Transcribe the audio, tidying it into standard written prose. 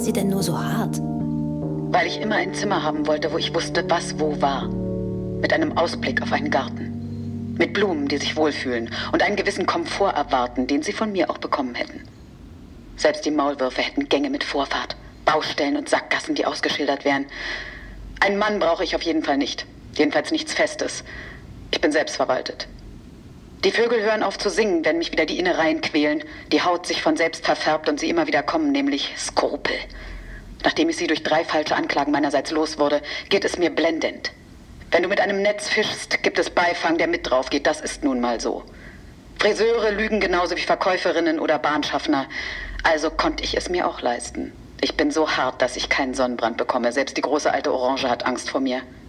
Sie denn nur so hart? Weil ich immer ein Zimmer haben wollte, wo ich wusste, was wo war. Mit einem Ausblick auf einen Garten. Mit Blumen, die sich wohlfühlen und einen gewissen Komfort erwarten, den sie von mir auch bekommen hätten. Selbst die Maulwürfe hätten Gänge mit Vorfahrt, Baustellen und Sackgassen, die ausgeschildert wären. Einen Mann brauche ich auf jeden Fall nicht. Jedenfalls nichts Festes. Ich bin selbstverwaltet. Die Vögel hören auf zu singen, wenn mich wieder die Innereien quälen, die Haut sich von selbst verfärbt und sie immer wieder kommen, nämlich Skrupel. Nachdem ich sie durch 3 falsche Anklagen meinerseits los wurde, geht es mir blendend. Wenn du mit einem Netz fischst, gibt es Beifang, der mit drauf geht. Das ist nun mal so. Friseure lügen genauso wie Verkäuferinnen oder Bahnschaffner. Also konnte ich es mir auch leisten. Ich bin so hart, dass ich keinen Sonnenbrand bekomme. Selbst die große alte Orange hat Angst vor mir.